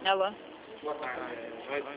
Alô? Joyce?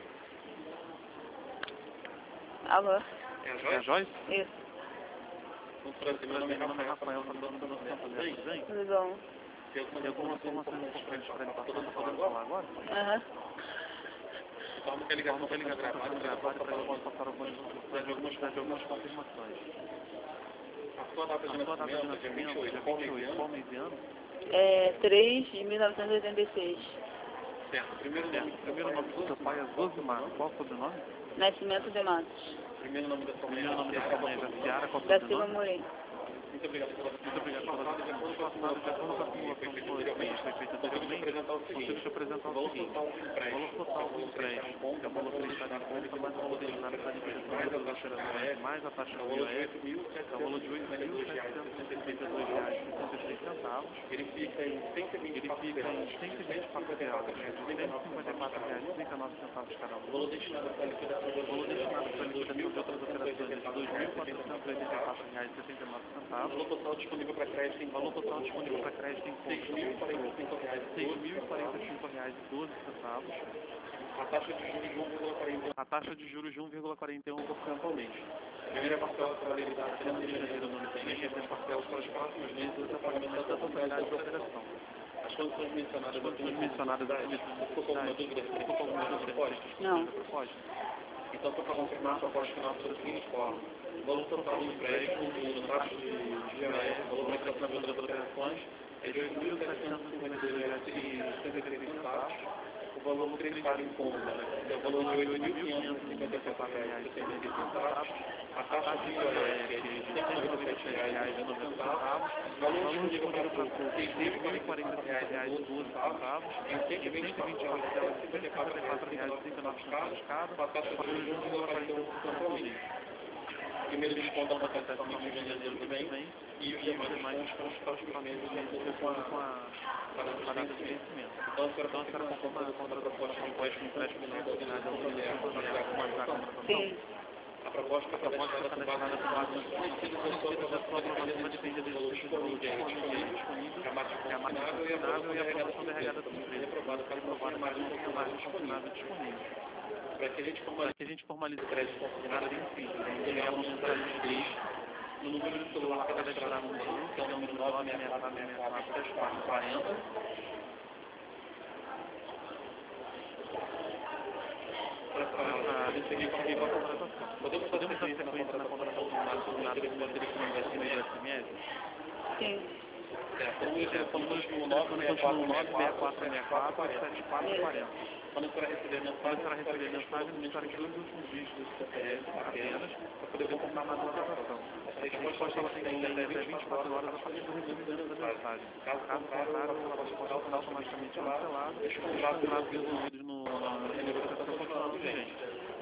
Alô? É a Joyce? Isso. Meu nome é Rafael, tá falando do nosso Santander, tudo bem? Tudo bom? Tem alguma informação importante para ele passar, podemos falar agora? Aham. Então, a ligação está gravada para passar algumas confirmações. A sua data de nascimento é 28, qual mês e ano? É 3 de 1986. Certo. Primeiro nome do seu pai é Zosimar. Qual o sobrenome? Nascimento de Matos. Primeiro nome da sua mãe é Ciara. Qual o Da sobrenome? Silva Morim. Muito obrigado pela passada. De acordo com a simulação que foi feita anteriormente, consigo te apresentar o seguinte: o valor total do empréstimo, que é o valor prestado em conta, mais o valor destinado para a liquidação das operações, mais a taxa do IOF, é o valor de R$ 8.762,63. Ele fica em 120 parcelas de R$ 154,39 cada um. O valor destinado para a liquidação de outras operações de R$ 2.484,79. Valor total disponível para crédito em conta R$ 6.045,12. A taxa de juros de 1,41% ao mês. A primeira parcela será realizada até no dia 1º do ano seguinte, e as parcelas para os próximos meses até o pagamento da totalidade da operação. As condições mencionadas ficou com alguma dúvida sobre a proposta? Não. Então, para confirmar a proposta final da seguinte forma: o valor total do empréstimo, incluindo taxa de IOF, o valor da liquidação de outras operações, é de R$ 8.752,63. O valor prestado em conta é o valor de R$ 8.554,75. A taxa de IOF é de R$ 197,90. O valor disponível para curso é R$ 6.045,12. Em 120 parcelas de R$ 154,39 cada, a taxa de juros de 1,41% ao mês. Primeiro desconto da prestação de janeiro que vem e os demais para os próximos meses de acordo com a data de vencimento. Então, a senhora concorda com a proposta de empréstimo subsidiado ao Santander com a contratação? Sim. A proposta está destinada com base nas conhecidas da sua aprovação vai depender dos valores disponíveis, que a margem considerável e a aprovação da regada da empresa, aprovada para provar a margem considerável disponível. Para que a gente formalize o crédito consignado, é bem simples. Vamos enviar uma mensagem de texto no número de celular cadastrado no banco, que é o número 964643440. Para seguir com a contratação. Podemos dar sequência na contratação do nada que você telefone do SMS? Sim. O número de telefone continua 964647440. Quando você vai receber a mensagem, não estará aqui nos últimos dígitos do CPF apenas, para poder confirmar a contratação. A resposta ela tem que ir até 24 horas a partir do recebimento da mensagem. Caso contrário, a resposta será automaticamente cancelada e os contratos resolvidos na renegociação continuam vigentes.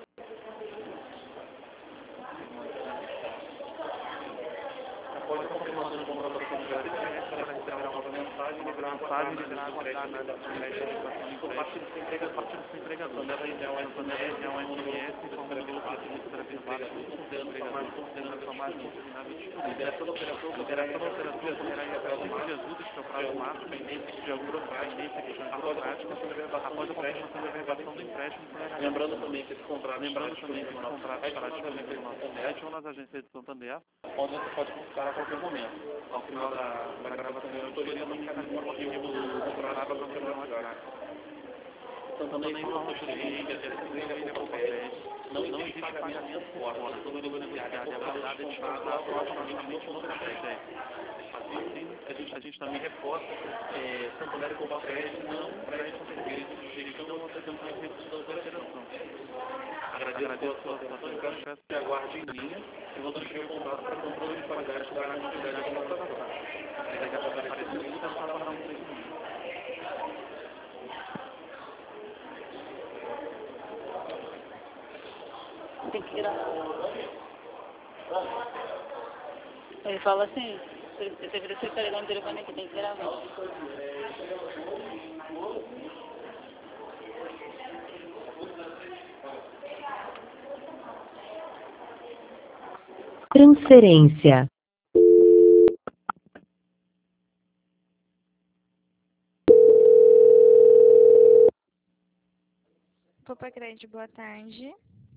Após a confirmação de contratação do SMS, ela receberá uma mensagem e deverá aguardar a análise do crédito por parte do seu empregador. Quando ela enviar um SMS informando o valor que será reservado considerando a sua margem consignável disponível. A liberação da operação poderá ir até 5 dias úteis, que é o prazo máximo, pendência de algumas questões burocráticas, após a confirmação da reservação do empréstimo. Lembrando também que esse contrato estará disponível no nosso site ou nas agências de Santander, onde você pode consultar a qualquer momento. Ao final da gravação da autoria, também encaminha o arquivo do contrato para você no WhatsApp. Santander informa o seguinte, que a terceira acontece, não existe pagamento fora, tudo negociado, é abordado e descontado automaticamente no crédito. Assim, a gente também reforça, Santander e Copacred não prestam serviços de gestão ou apresentação de recursos da operação. Agradeço a sua atenção e peço que aguarde em linha e vou transferir o contrato para controle de qualidade da garantia da contratação. Obrigado por aparecer e vou aguardar um pouco. Tem que gravar. Ele fala assim, você precisa carregar no telefone aqui, tem que gravar. Transferência. Copa Crédito, boa tarde.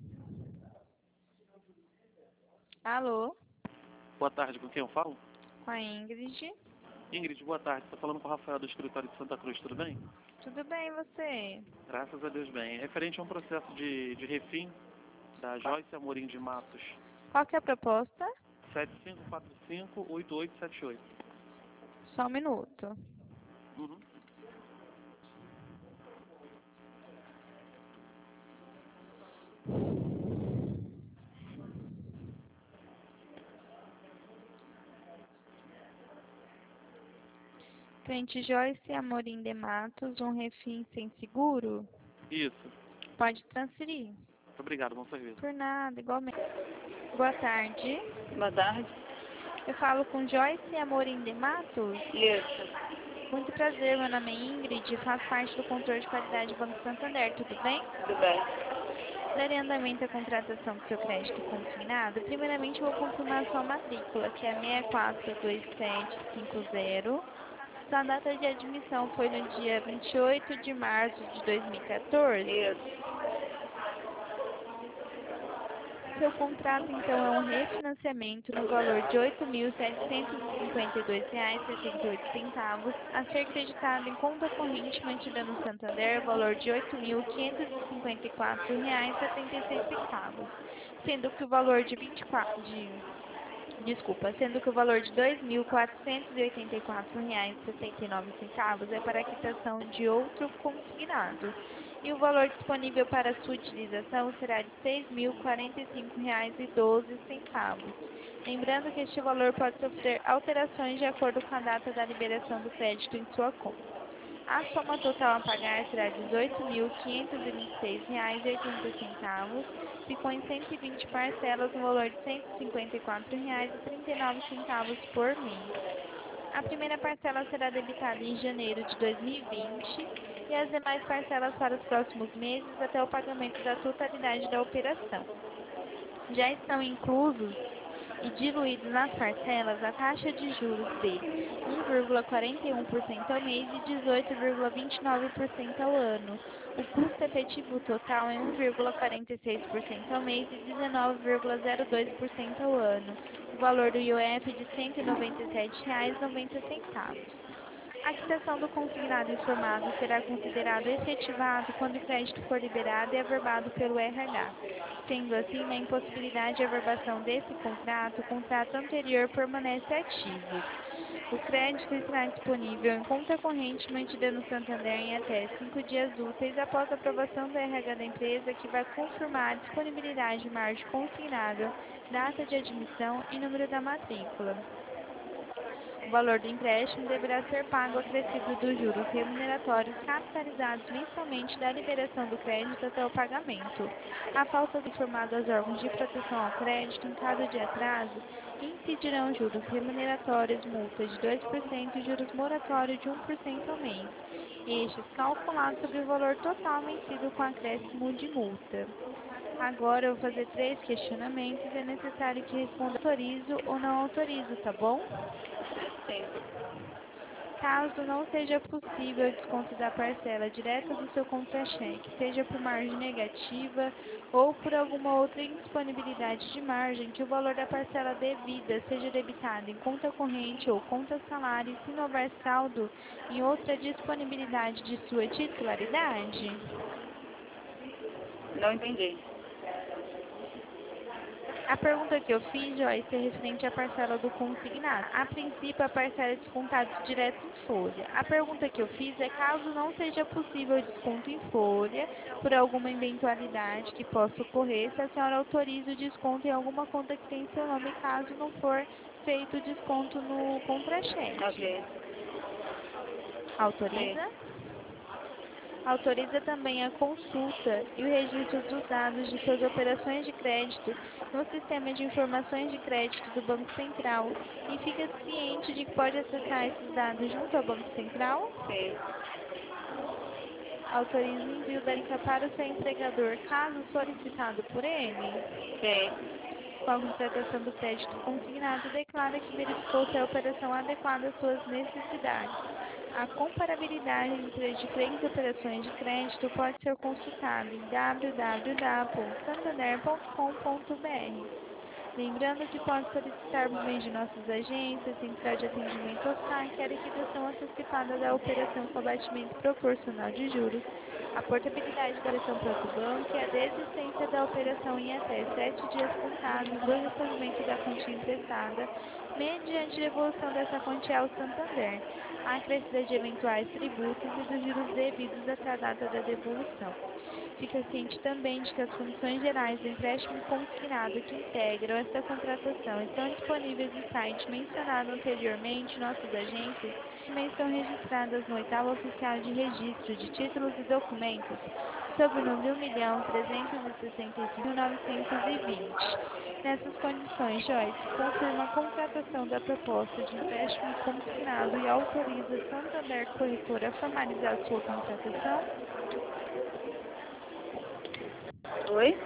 Alô, Boa tarde, com quem eu falo? com a Ingrid. Ingrid, boa tarde. Estou falando com o Rafael do escritório de Santa Cruz, tudo bem? Tudo bem, e você? Graças a Deus bem. Referente a um processo de refim da Joyce Amorim de Matos, Qual que é a proposta? 7545-8878. Só um minuto. Uhum. Cliente Joyce Amorim de Matos, um refim sem seguro? Isso. Pode transferir. Muito obrigado, bom serviço. Por nada, igualmente. Boa tarde. Boa tarde. Eu falo com Joyce Amorim de Matos. Isso. Muito prazer, meu nome é Ingrid, faço parte do controle de qualidade do Banco Santander, tudo bem? Tudo bem. Darei andamento à contratação do seu crédito consignado. Primeiramente, eu vou confirmar a sua matrícula, que é 642750. Sua data de admissão foi no dia 28 de março de 2014. Isso. Seu contrato, então, é um refinanciamento no valor de R$ 8.752,68, a ser creditado em conta corrente mantida no Santander, valor de R$ 8.554,76, sendo que o valor de sendo que o valor de R$ 2.484,69 é para a quitação de outro consignado. E o valor disponível para sua utilização será de R$ 6.045,12. Lembrando que este valor pode sofrer alterações de acordo com a data da liberação do crédito em sua conta. A soma total a pagar será R$ 18.526,80, ficou em 120 parcelas no valor de R$ 154,39 por mês. A primeira parcela será debitada em janeiro de 2020 e as demais parcelas para os próximos meses até o pagamento da totalidade da operação. Já estão inclusos e diluídos nas parcelas a taxa de juros de 1,41% ao mês e 18,29% ao ano. O custo efetivo total é 1,46% ao mês e 19,02% ao ano. O valor do IOF de R$ 197,90. A quitação do consignado informado será considerado efetivado quando o crédito for liberado e averbado pelo RH. Sendo assim, na impossibilidade de averbação desse contrato, o contrato anterior permanece ativo. O crédito estará disponível em conta corrente mantida no Santander em até 5 dias úteis após a aprovação do RH da empresa, que vai confirmar a disponibilidade de margem consignada, data de admissão e número da matrícula. O valor do empréstimo deverá ser pago acrescido dos juros remuneratórios capitalizados mensalmente da liberação do crédito até o pagamento. A falta de informado aos órgãos de proteção ao crédito, em caso de atraso, incidirão juros remuneratórios, multa de 2% e juros moratórios de 1% ao mês, estes calculados sobre o valor total vencido com acréscimo de multa. Agora eu vou fazer 3 questionamentos e é necessário que responda autorizo ou não autorizo, tá bom? Sim. Caso não seja possível o desconto da parcela direta do seu contra-cheque, seja por margem negativa ou por alguma outra indisponibilidade de margem, que o valor da parcela devida seja debitado em conta corrente ou conta salário, e se não houver saldo em outra disponibilidade de sua titularidade. Não entendi. A pergunta que eu fiz, Joyce, é referente à parcela do consignado. A princípio, a parcela é descontada direto em folha. A pergunta que eu fiz é caso não seja possível o desconto em folha, por alguma eventualidade que possa ocorrer, se a senhora autoriza o desconto em alguma conta que tem seu nome, caso não for feito o desconto no contra-cheque. Ok. Sim. Autoriza? Autoriza também a consulta e o registro dos dados de suas operações de crédito no Sistema de Informações de Crédito do Banco Central e fica ciente de que pode acessar esses dados junto ao Banco Central? Sim. Autoriza o envio da lista para o seu empregador, caso solicitado por ele? Sim. Com a contratação do crédito consignado, declara que verificou se a operação adequada às suas necessidades. A comparabilidade entre as diferentes operações de crédito pode ser consultada em www.santander.com.br. Lembrando que pode solicitar por meio de nossas agências, central de atendimento ou saque, a liquidação antecipada da operação com abatimento proporcional de juros, a portabilidade da operação para outro banco e a desistência da operação em até 7 dias contados do recebimento da quantia emprestada, mediante devolução dessa quantia ao Santander, a acrescida de eventuais tributos e dos juros devidos até a data da devolução. Fica ciente também de que as condições gerais do empréstimo consignado que integram esta contratação estão disponíveis no site mencionado anteriormente. Nossas agências também estão registradas no 8º Oficial de Registro de Títulos e Documentos, sob o número 1.365.920. Nessas condições, Joyce confirma a contratação da proposta de empréstimo consignado e autoriza a Santander Corretora a formalizar sua contratação? Oi?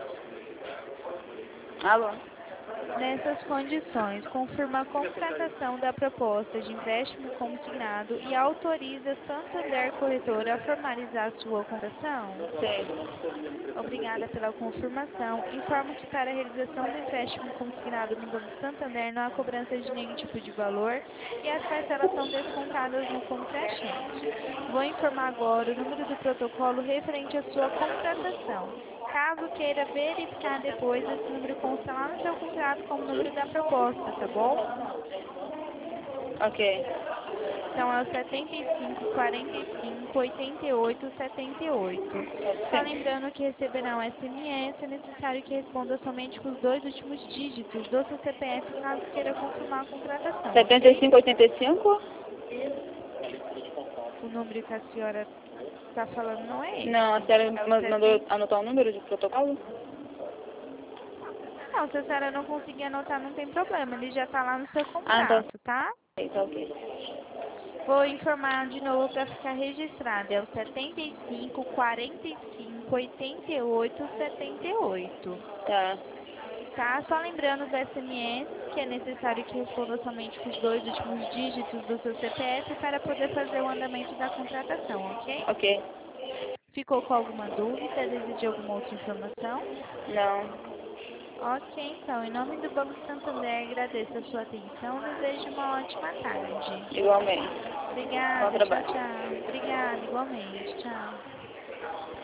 Alô? Nessas condições, confirma a contratação da proposta de empréstimo consignado e autoriza a Santander Corretora a formalizar sua contratação? Sim. Obrigada pela confirmação. Informo que para a realização do empréstimo consignado no Banco Santander não há cobrança de nenhum tipo de valor e as parcelas são descontadas no contra-cheque. Vou informar agora o número do protocolo referente à sua contratação. Caso queira verificar depois, esse número consta lá no seu contrato como número da proposta, tá bom? Ok. Então é o 75 45 88 78. Só lembrando que receberá um SMS, é necessário que responda somente com os 2 últimos dígitos do seu CPF caso queira confirmar a contratação. 75, 85? O número que a senhora está falando não é esse. Não, a senhora É o mandou anotar o número de protocolo? Não, se a senhora não conseguir anotar, não tem problema. Ele já está lá no seu Ah, contrato, tá? Tá ok. Vou informar de novo para ficar registrado. É o 75 45 88 78. Tá. Tá? Só lembrando do SMS, que é necessário que responda somente com os 2 últimos dígitos do seu CPF para poder fazer o andamento da contratação, ok? Ok. Ficou com alguma dúvida? Deseja alguma outra informação? Não. Ok, então, em nome do Banco Santander, agradeço a sua atenção e desejo uma ótima tarde. Igualmente. Obrigada, Bom tchau, trabalho. tchau. Obrigada, igualmente, tchau.